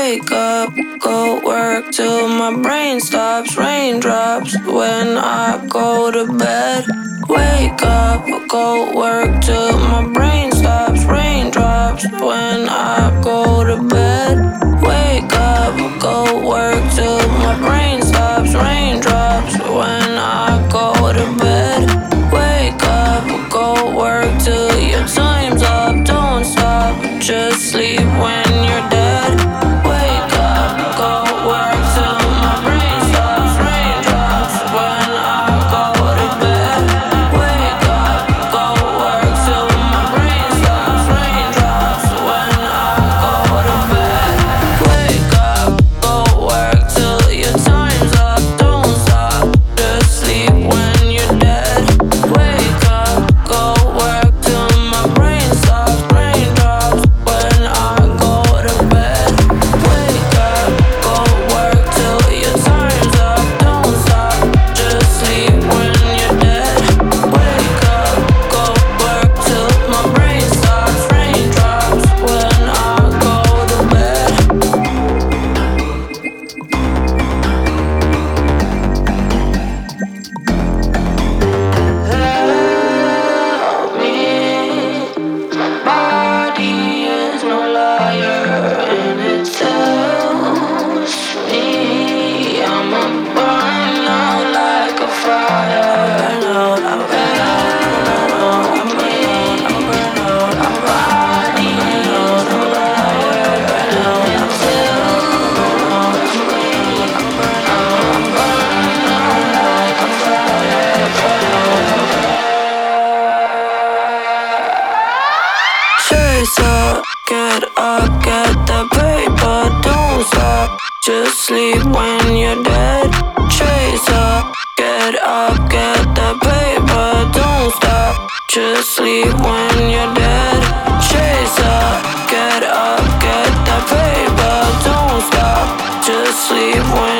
Wake up, go work till my brain stops. Raindrops when I go to bed. Wake up, go work till my brain stops. Raindrops when I go to bed. Wake up, go work till my brain stops. Raindrops when I go to bed. Wake up, go work till your time's up. Don't stop, just sleep when you're dead. Wake up, go work till my brain stops. Raindrops when I go to bed. Wake up, go work till my brain stops. Raindrops when I go to bed. Wake up, go work till your time's up. Don't stop, just sleep when you're dead. Wake up, go work till my brain stops. Raindrops when I go to bed. Wake up, go work till your time's up. Don't stop, just sleep when you're dead. Wake up, go work till my brain stops. Raindrops when I go to bed. Help me. Body is no liar, and it tells me I'ma burn out like a fire. Burn out, I'm burn out, I'm burn out, I'm body is no liar, and it tells me I'm burn out like a fire. Chase up, get that paper, don't stop, just sleep when you're dead. Chase up, get that paper, don't stop, just sleep when you're dead. Chase up, get that paper, don't stop, just sleep when